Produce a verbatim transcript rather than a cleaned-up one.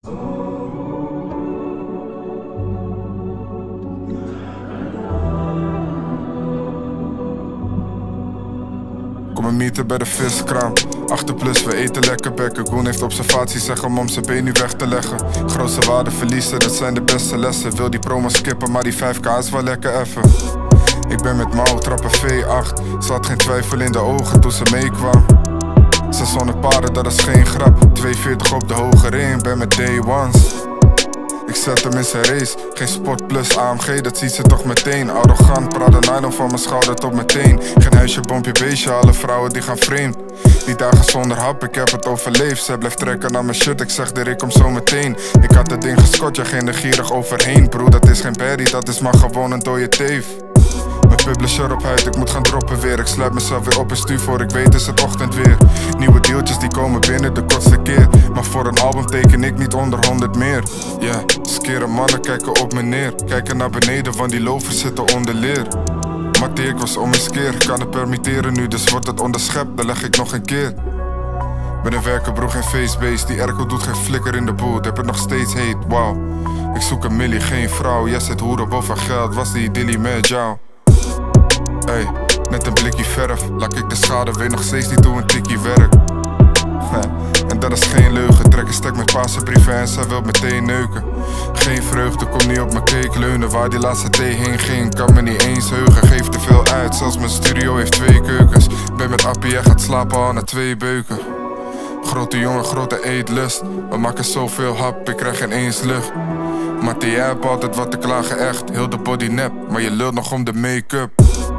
Kom een meter bij de viskraam. Achter plus, we eten lekker bekken. Goon heeft observaties, zeg hem om zijn been nu weg te leggen. Grootste waarde verliezen, dat zijn de beste lessen. Wil die promo skippen, maar die vijf k is wel lekker effen. Ik ben met mouw, trappen V acht. Ze had geen twijfel in de ogen toen ze meekwam. zeshonderd paren, dat is geen grap. tweehonderdveertig op de hoge ring, ben met day ones. Ik zet hem in zijn race, geen sport plus A M G, dat ziet ze toch meteen. Arrogant, praat de nylon van mijn schouder tot meteen. Geen huisje, bompje, beestje, alle vrouwen die gaan vreemd. Die dagen zonder hap, ik heb het overleefd. Zij blijft trekken naar mijn shit, ik zeg er ik kom zo meteen. Ik had het ding gescot, ja geen er gierig overheen. Broer, dat is geen berry, dat is maar gewoon een dode teef. Met publisher op huid, ik moet gaan droppen weer. Ik sluit mezelf weer op en stuur voor ik weet is het ochtend weer. Nieuwe deeltjes die komen binnen de kortste keer. Maar voor een album teken ik niet onder honderd meer. Ja, yeah, skere mannen kijken op me neer. Kijken naar beneden, want die lovers zitten onder leer. Mattie, ik was om eens keer. Kan het permitteren nu, dus wordt het onderschept, dan leg ik nog een keer. Ben een werker, bro, geen facebase. Die airco doet geen flikker in de boot, heb het nog steeds heet, wow. Ik zoek een millie, geen vrouw. Jij zit hoeren boven geld, was die dilly met jou. Ey, net een blikje verf. Lak ik de schade, weet nog steeds niet hoe een tikkie werkt. En dat is geen leugen. Trek een stek met paarse en zij wil meteen neuken. Geen vreugde, kom niet op mijn cake leunen. Waar die laatste thee heen ging, kan me niet eens heugen. Geef te veel uit, zelfs mijn studio heeft twee keukens. Ben met Appie, jij gaat slapen al na twee beuken. Grote jongen, grote eetlust. We maken zoveel hap, ik krijg geen eens lucht. Maar jij hebt altijd wat te klagen echt. Heel de body nap, maar je lult nog om de make-up.